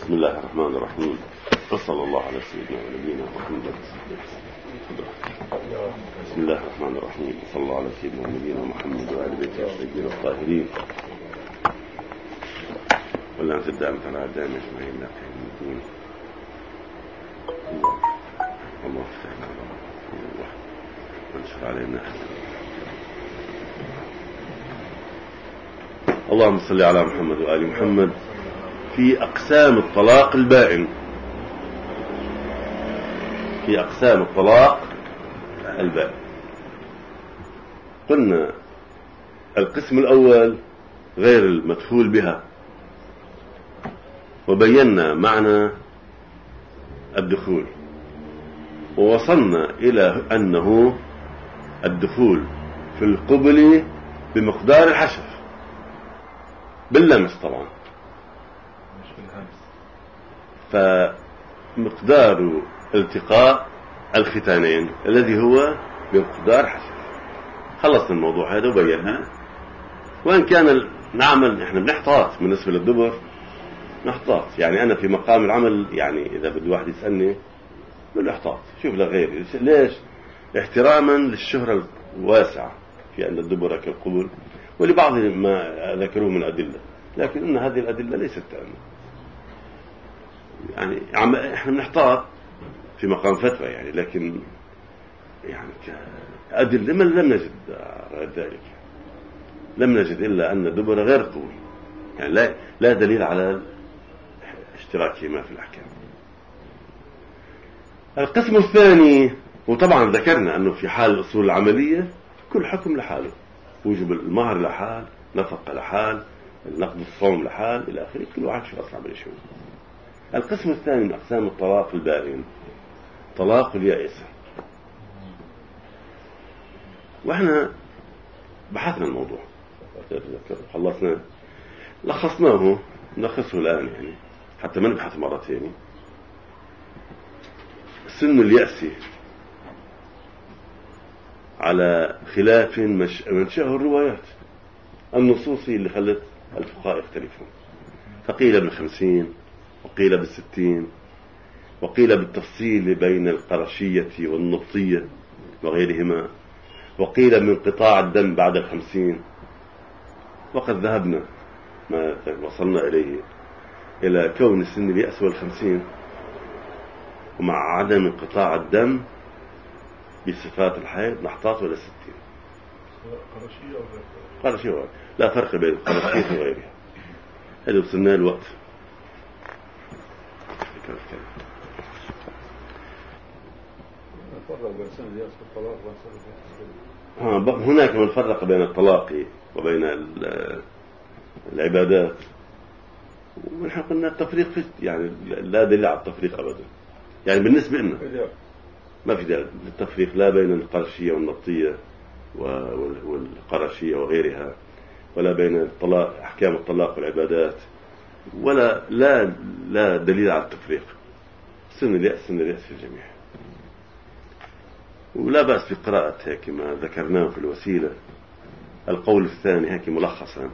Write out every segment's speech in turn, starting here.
بسم الله الرحمن الرحيم، وصلى الله على سيدنا ونبينا محمد. بسم الله الرحمن الرحيم، وصلى الله على سيدنا ونبينا محمد وآل بيته الطيبين الطاهرين ولا أنت الدائمة على دائما أجمعين لا تهمتين. الله افتح لنا وانشر علينا. اللهم صل على محمد وآل محمد. في أقسام الطلاق البائن، في أقسام الطلاق البائن قلنا القسم الأول غير المدخول بها، وبينا معنى الدخول، ووصلنا إلى أنه الدخول في القبل بمقدار الحشف باللمس طبعا، فمقدار التقاء الختانين الذي هو بمقدار حشف. خلصنا الموضوع هذا وبيناه. وإن كان نعمل إحنا بنحتاط بالنسبة للدبر، نحتاط يعني أنا في مقام العمل، يعني إذا بده واحد يسألني بنحتاط شوف لغيري. ليش؟ احتراما للشهرة الواسعة في أن الدبر كالقبل، ولبعض ما ذكروه من الأدلة، لكن إن هذه الأدلة ليست تأمين. يعني احنا بنحتاط في مقام فتوى يعني، لكن يعني كأدلة لم نجد غير ذلك، لم نجد إلا أن الدبر غير قبل، يعني لا دليل على اشتراكهما في الأحكام. القسم الثاني، وطبعا ذكرنا أنه في حال الأصول العملية كل حكم لحاله، وجب المهر لحال، نفقة لحال، نقض الصوم لحال إلى آخره، كل واحد شو أصلا عملي شو. القسم الثاني من أقسام الطلاق البائن طلاق اليائسة، وإحنا بحثنا الموضوع خلصنا لخصناه، نلخصه الآن يعني حتى ما نبحث مرة ثانية. سن اليأس على خلاف منشأه الروايات النصوصي اللي خلت الفقهاء يختلفون، فقيل بال50 وقيل بال60 وقيل بالتفصيل بين القرشية والنبطية وغيرهما، وقيل من قطاع الدم بعد 50. وقد ذهبنا ما وصلنا إليه إلى كون سن اليأس 50 ومع عدم انقطاع الدم بصفات الحيض نحتاط إلى 60. قرشية لا فرق بين القرشية وغيرها. هذا وصلنا الوقت. هناك من فرق بين الطلاق وبين العبادات، ونحن قلنا التفريق يعني لا دليل على التفريق أبدا، يعني بالنسبة لنا ما في دليل للتفريق لا بين القرشية والنبطية والقرشية وغيرها، ولا بين الطلاق أحكام الطلاق والعبادات، ولا لا دليل على التفريق. سن اليأس في الجميع، ولا بأس بقراءة هيك ما ذكرناه في الوسيلة. القول الثاني هيك ملخصا،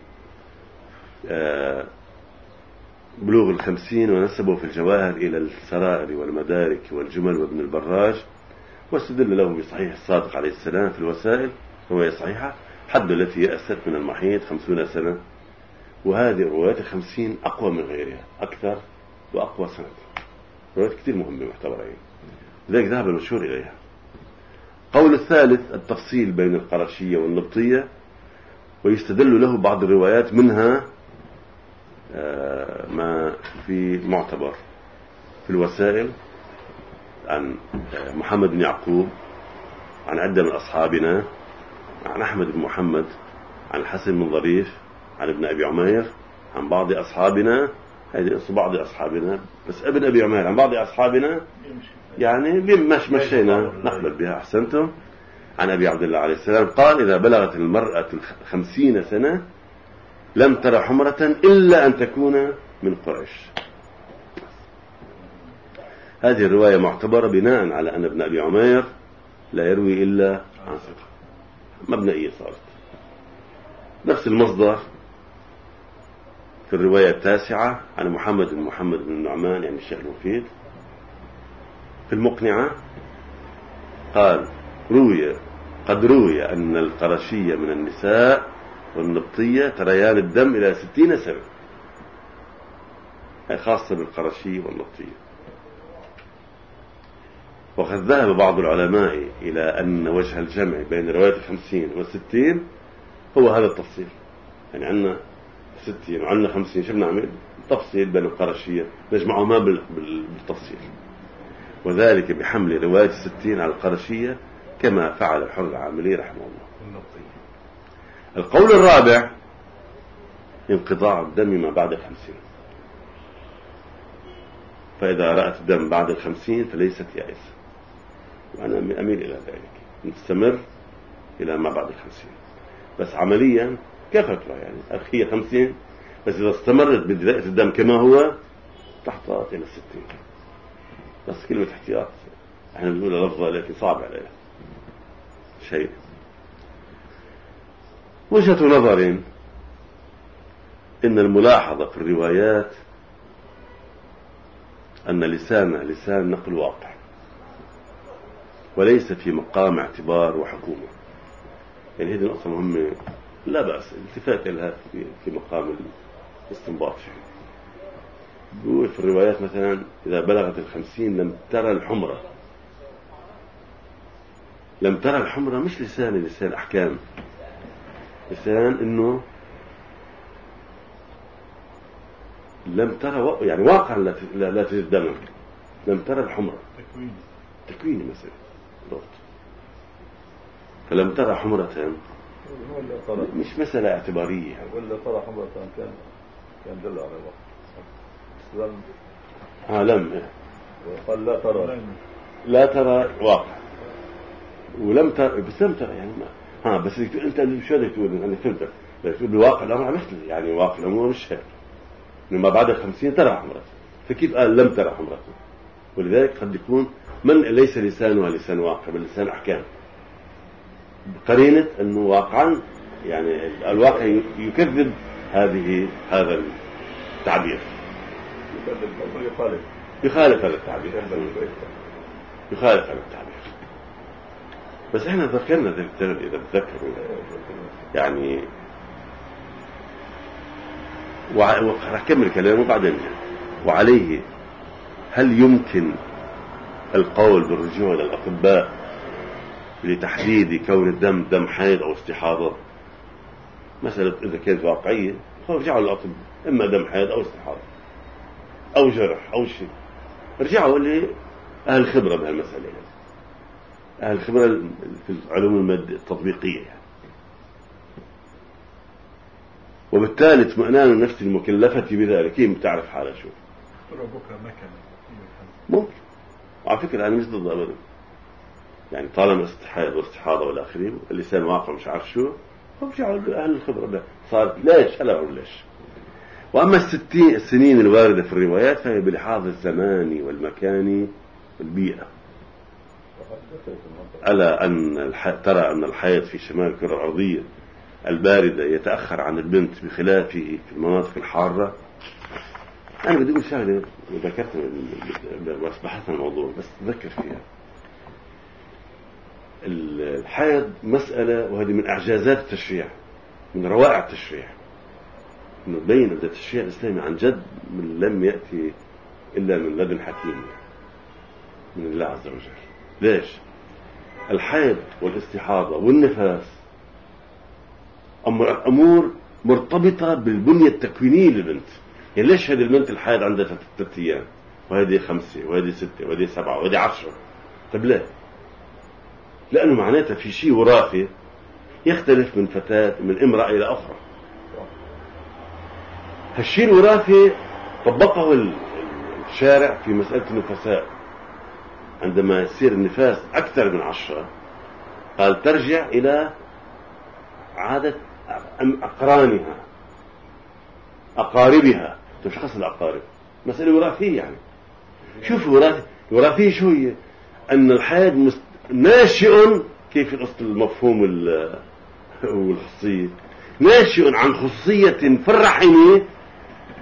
بلوغ 50 ونسبه في الجواهر إلى السرائر والمدارك والجمل وابن البراج، واستدل له بصحيح الصادق عليه السلام في الوسائل رواية صحيحة حد التي يأست من المحيط 50 سنة، وهذه روايات 50 أقوى من غيرها، أكثر وأقوى سنة، روايات كثير مهمة معتبرين، لذلك ذهب المشهور إليها. قول الثالث التفصيل بين القرشية والنبطية، ويستدل له بعض الروايات منها ما في معتبر في الوسائل عن محمد بن يعقوب، عن عدة من أصحابنا، عن أحمد بن محمد، عن الحسن بن ظريف، عن ابن أبي عمير، عن بعض أصحابنا، هذه بعض أصحابنا بس ابن أبي عمير، عن بعض أصحابنا يعني مشينا نقبل بها. أحسنتم. عن أبي عبد الله عليه السلام قال إذا بلغت المرأة 50 سنة لم ترى حمرة إلا أن تكون من قريش. هذه الرواية معتبرة بناء على أن ابن أبي عمير لا يروي إلا عن ثقة، مبنئية صارت. نفس المصدر في في الرواية التاسعة عن محمد بن النعمان يعني الشيخ المفيد في المقنعة قال قد روي أن القرشية من النساء والنبطية تريان الدم إلى 60 سنة، أي خاصة بالقرشية والنبطية. وقد ذهب بعض العلماء إلى أن وجه الجمع بين رواية 50 و60 هو هذا التفصيل. يعني عندنا 60 وعندنا 50، شو بنعمل؟ تفصيل بين القرشية نجمعهما بالتفصيل، وذلك بحمل رواية 60 على القرشية كما فعل الحر العاملي رحمه الله. القول الرابع انقطاع الدم ما بعد 50، فإذا رأت الدم بعد 50 فليست يائسة، وأنا أميل إلى ذلك، نستمر إلى ما بعد 50. بس عمليا كيف ترى يعني هي 50، بس إذا استمرت بداية الدم كما هو تحتاط إلى 60. بس كلمة احتياط احنا بنقولها لفظة لكن صعب عليها شيء. وجهة نظر إن الملاحظة في الروايات أن لسان نقل واقع، وليس في مقام اعتبار وحكومة. يعني هذه نقطة مهمة لا بأس الالتفات لها في مقام الاستنباط. بيقول في الروايات مثلا إذا بلغت 50 لم ترى الحمرة. لم ترى الحمرة مش لسان أحكام، لسان إنه لم ترى يعني واقع لا تجد دما. لم ترى الحمرة تكويني مثلا ضبط. فلم ترى حمرة مش مسألة اعتبارية ولا ترى حمرة كان دل على الوقت. لم قال لا ترى واقع، ولم ترى بس لم ترى يعني ما بس انت شو بدك تقول؟ انا فهمتك، بس تقول بواقع الامر مثل يعني واقع الامور مش هيك. لما بعد 50 ترى حمرة، فكيف قال لم ترى حمرة؟ ولذلك قد يكون من ليس لسانها لسان واقع بل لسان احكام، قرينة انه واقعا يعني الواقع يكذب هذا التعبير، يخالف هذا التعبير، يخالف هذا التعبير. بس احنا ذكرنا اذا تذكروا يعني وهكمل كلامه بعدين. وعليه هل يمكن القول بالرجوع للأطباء لتحديد كون الدم دم حيض أو استحاضة؟ مسألة إذا كانت واقعية فرجعوا للأطباء، إما دم حيض أو استحاضة أو جرح أو شيء، رجعوا لأهل الخبرة بهالمسألة، أهل الخبرة في العلوم المادة التطبيقية يعني. وبالتالي اطمئنان النفس المكلفة بذلك. كيف بتعرف حالها شو؟ ممكن. وعلى فكرة أنا مش ضد أبدا، يعني طالما استحاضة واستحاضة والآخرين اللسان واقع مش عارف شو، فرجعوا لأهل الخبرة ده صارت ليش ألا أقول ليش. وأما 60 السنين الواردة في الروايات فهي بلحاظ الزمان والمكان والبيئة. ألا أن ترى أن الحياة في شمال الكرة الأرضية الباردة يتأخر عن البنت بخلافه في المناطق الحارة. أنا بدي أقول شغلة وذكرت بحثنا الموضوع بس تذكر فيها. الحيض مسألة، وهذه من إعجازات التشريع، من روائع التشريع، إنه تبين أن التشريع الإسلامي عن جد لم يأتي إلا من لدن حكيم من الله عز وجل. ليش؟ الحيض والاستحاضة والنفاس أمور مرتبطة بالبنية التكوينية للبنت. يعني ليش هذه البنت الحيض عندها 3 أيام وهذه 5 وهذه 6 وهذه 7 وهذه 10؟ طب ليه؟ لأنه معناتها في شيء وراثي يختلف من امرأة إلى أخرى. هالشيء الوراثي طبقه الشارع في مسألة النفساء. عندما يصير النفاس أكثر من 10 قال ترجع إلى عادة أقرانها أقاربها. مش قصد الأقارب، مسألة وراثية يعني. شوف وراثية شو هي؟ أن الحيض ناشئ كيف الأصل المفهوم والخصية، ناشئ عن خصية في الرحم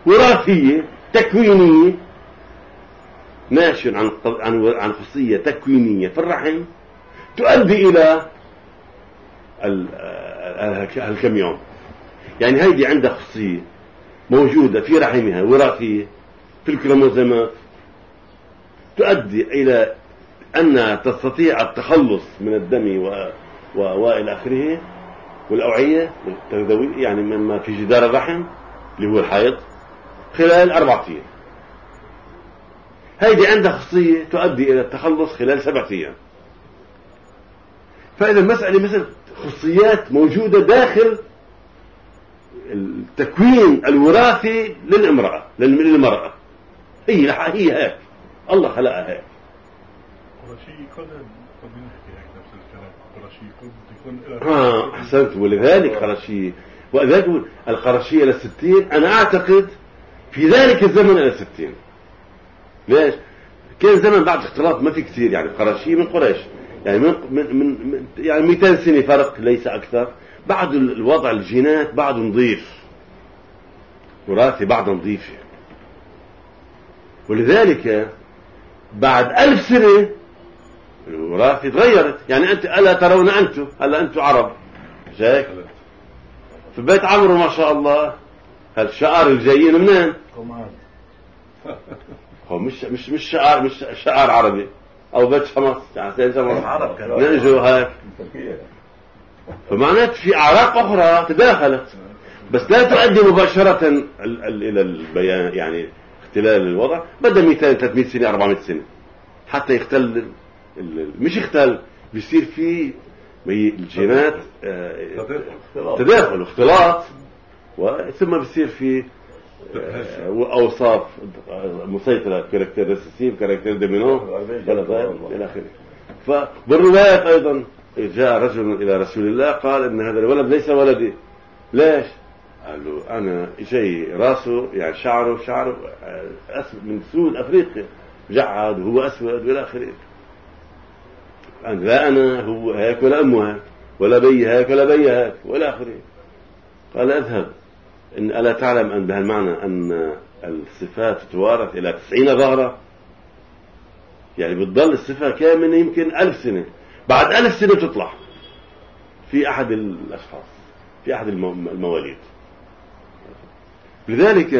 وراثية تكوينية، ناشئ عن خصية تكوينية في الرحم تؤدي إلى الكم يوم. يعني هيدي عندها خصية موجودة في رحمها وراثية في الكروموزومات تؤدي إلى أنها تستطيع التخلص من الدم وإلى آخره والأوعية التغذوية، يعني مما في جدار الرحم اللي هو الحيض، خلال 4 أيام. هيدي عندها خصية تؤدي إلى التخلص خلال 7 أيام. فإذا المسألة مثل خصيات موجودة داخل التكوين الوراثي للمرأة. هي هيك الله خلقها هيك. أحسنت. ولذلك قرشية، وذلك القرشية إلى 60. أنا أعتقد في ذلك الزمن إلى 60. ليش؟ كان زمن بعد اختلاط ما في كثير، يعني قرشية من قريش، يعني من يعني 200 سنة فرق ليس أكثر. بعد الوضع الجينات بعد نظيف، وراثي بعد نظيفة، ولذلك بعد 1000 سنة الوراثة تغيرت. يعني أنت ألا ترون أنتم هلا أنتم عرب شايف في بيت عمرو ما شاء الله هالشعار الجايين منين؟ هو مش شعار عربي أو بيت شمس، يعني عرب نجوا هيك. فمعناته في أعراق أخرى تداخلت، بس لا تؤدي مباشرة إلى البيان، يعني اختلال الوضع. بدأ 200 300 سنة 400 سنة حتى يختل، مش يختل، بيصير في الجينات تداخل واختلاط، ثم بيصير في أوصاف مسيطرة، كاركتير ريسيسيف، كاركتير دومينو إلى آخره. فبالروايات أيضا جاء رجل إلى رسول الله قال إن هذا الولد ليس ولدي. ليش؟ قال له أنا شيء راسه يعني شعره أسود من سود أفريقيا، جعد وهو أسود وإلى آخره. لا أنا هو هيك ولا أمه هيك ولا بي هيك ولا بي هيك وإلى آخره. قال اذهب، إن ألا تعلم أن بهالمعنى أن الصفات تتوارث إلى 90 ظهرة، يعني بتضل الصفة كاملة يمكن 1000 سنة، بعد 1000 سنة تطلع في أحد الأشخاص، في أحد المواليد. لذلك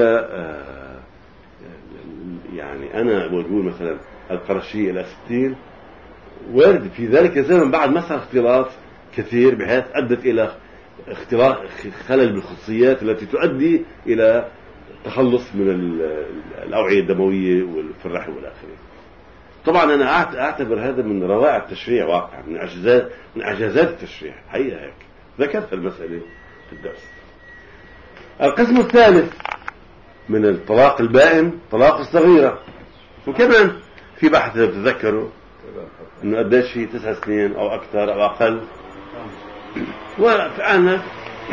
يعني أنا بقول مثلا القرشية إلى 60 وارد في ذلك الزمن بعد ما صار اختلاط كثير بحيث أدت إلى اختلاط خلل بالخصيات التي تؤدي إلى تخلص من الأوعية الدموية في الرحم والآخرين. طبعا أنا أعتبر هذا من روائع التشريع واقعا، من إعجازات التشريع حقيقة. هيك ذكرت المسألة في الدرس. القسم الثالث من الطلاق البائن طلاق الصغيرة، وكمان في بحث تذكروا انه قديش في 9 سنين او اكثر او اقل. وفعلا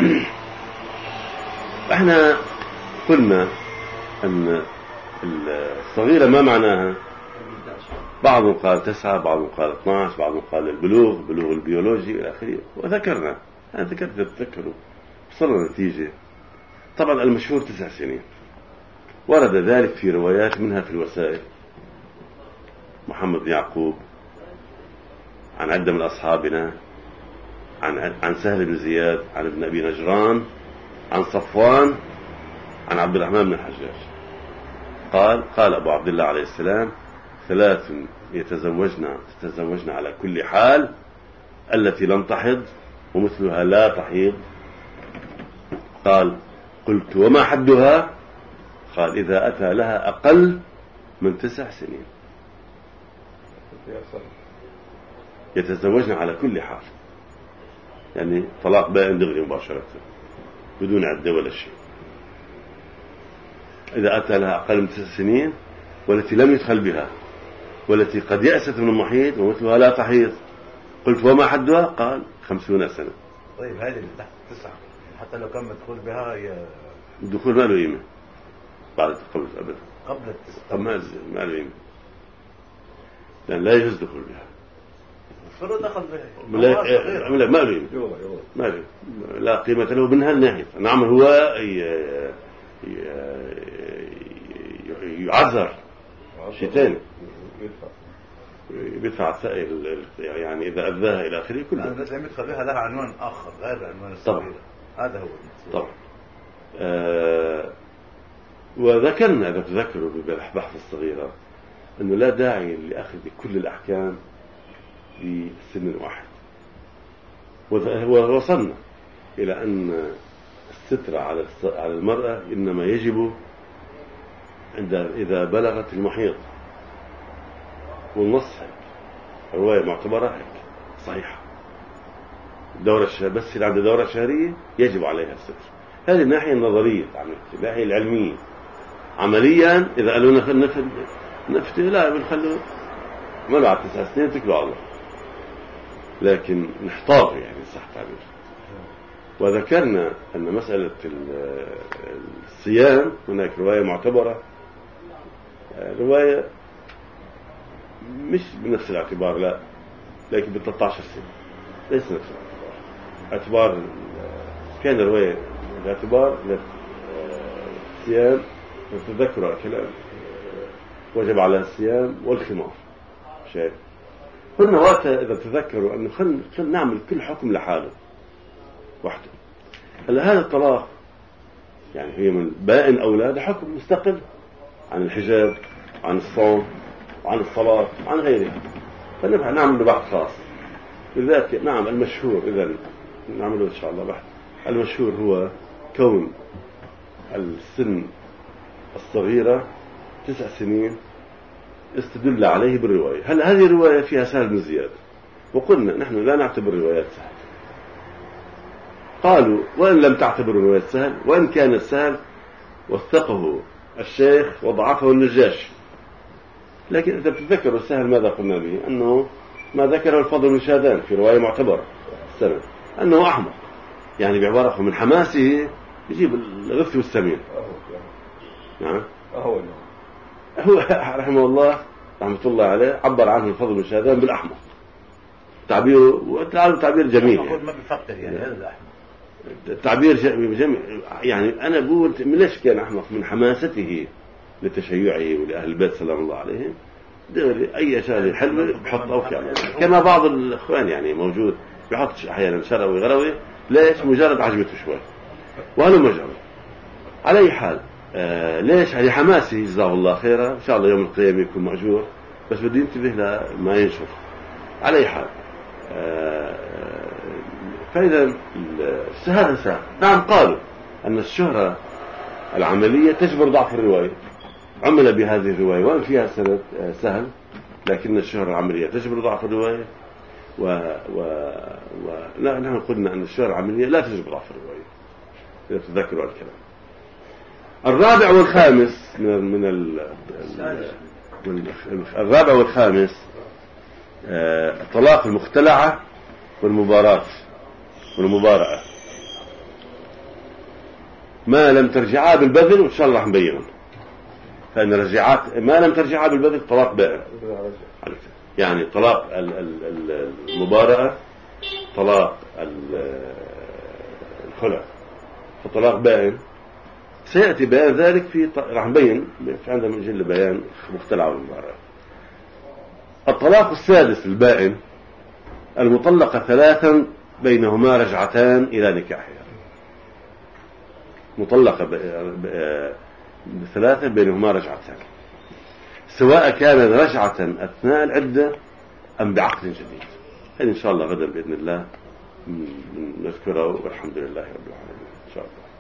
احنا قلنا ان الصغيرة ما معناها، بعضهم قال 9، بعضهم قال 12، بعضهم قال البلوغ البيولوجي الى اخره. وذكرنا، انا ذكرت تذكروا وصلنا نتيجة. طبعا المشهور 9 سنين، ورد ذلك في روايات منها في الوسائل محمد بن يعقوب عن عدة من أصحابنا، عن سهل بن زياد، عن ابن أبي نجران، عن صفوان، عن عبد الرحمن بن الحجاج قال أبو عبد الله عليه السلام: 3 تتزوجن على كل حال، التي لم تحض ومثلها لا تحيض. قال: قلت: وما حدها؟ قال: إذا أتى لها أقل من 9 سنين. يتزوجن على كل حال، يعني طلاق بائن دغري مباشرة بدون عدة ولا شيء. إذا أتى لها أقل من 9 سنين، والتي لم يدخل بها، والتي قد يأست من المحيض ومثلها لا تحيض. قلت: وما حدها؟ قال: 50 سنة. طيب هذه اللي تحت 9 حتى لو كان مدخول بها الدخول ما له قيمة بعد التقوز أبدا، قبل 9 ما له قيمة، لأن لا يجوز الدخول بها. فرد دخل بها ما له قيمة، لا قيمة له من هالناحية. نعم هو يعذر شيء ثاني، بيدفع سائل يعني إذا أذاها إلى آخره كله. يعني بس لما تخليها لها عنوان آخر غير العنوان الصغير. هذا هو طبعا. وذكرنا إذا تذكروا بالبحث الصغيرة أنه لا داعي لأخذ كل الأحكام بسن واحد، ووصلنا إلى أن الستر على المرأة إنما يجب إذا بلغت المحيض، والنص هيك، الرواية معتبرة هيك صحيحة. بس اللي عنده دورة شهرية يجب عليها الستر. هذه الناحية النظرية، الناحية العلمية. عمليا إذا قالوا نفتي لا بنخلوا عملوا على 9 سنين تكلوا على الله، لكن نحتاط يعني صح تعبير. وذكرنا أن مسألة الصيام هناك رواية معتبرة، رواية مش بنفس الاعتبار لا، لكن ب 13 سنة ليس نفس الاعتبار. كان رواية الاعتبار للصيام تذكروا الكلام وجب على الصيام والخمار. شايف قلنا وقتها إذا تذكروا أنه خلنا نعمل كل حكم لحاله وحده. هلا هذا الطلاق يعني هي من بائن أولاد حكم مستقل عن الحجاب، عن الصوم، وعن الصلاة، وعن غيره. فنبقى نعمل بحث خاص لذلك. نعم المشهور إذا نعمله إن شاء الله بحث. المشهور هو كون السن الصغيرة 9 سنين استدل عليه بالرواية. هل هذه الرواية فيها سهل بن زياد؟ وقلنا نحن لا نعتبر الروايات سهل. قالوا وإن لم تعتبر الروايات سهل، وإن كان السهل وثقه الشيخ وضعفه النجاشي. لكن إذا بتذكروا السهل ماذا قلنا به؟ أنه ما ذكره الفضل بن شادان في رواية معتبرة السنة أنه أحمق، يعني بعبارة من حماسه يجيب الغث والسمين. نعم هو رحمه الله رحمة الله عليه عبر عنه الفضل بن شادان بالأحمق. تعبير جميل يعني. ما بفكر يعني هذا الأحمق تعبير جميل. يعني أنا بقول ليش كان أحمق؟ من حماسته لتشيعه ولأهل البيت سلام الله عليهم. أي شيء حلو بحطه فعلا، كما بعض الإخوان يعني موجود بيحط أحيانا شروي غروي. ليش؟ مجرد عجبته شوي وهذا مجرد. على أي حال ليش؟ هذه حماسي جزاه الله خيرا، إن شاء الله يوم القيامة يكون مأجور، بس بدي ينتبه لما ينشر. على أي حال فإذا هذا سهل. نعم قالوا أن الشهرة العملية تجبر ضعف الرواية. عمل بهذه الرواية وأن فيها سند سهل، لكن الشهرة العملية تجبر ضعف الرواية. نحن قلنا أن الشهرة العملية لا تجبر ضعف الرواية إذا تذكروا الكلام. الرابع والخامس الرابع والخامس طلاق المختلعة والمباراة. ما لم ترجعها بالبذل، وإن شاء الله راح نبينهم. فإن رجعات ما لم ترجعها بالبذل طلاق بائن. يعني طلاق المباراة، طلاق الخلع، فطلاق بائن. سيأتي بيان ذلك راح نبين في عندنا من جل بيان مختلعة والمباراة. الطلاق السادس البائن المطلقة 3 بينهما رجعتان إلى نكاحها. مطلقة 3 بينهما رجعتان، سواء كان رجعة أثناء العدة أم بعقد جديد. هذه إن شاء الله غدا بإذن الله نذكره، والحمد لله رب العالمين إن شاء الله.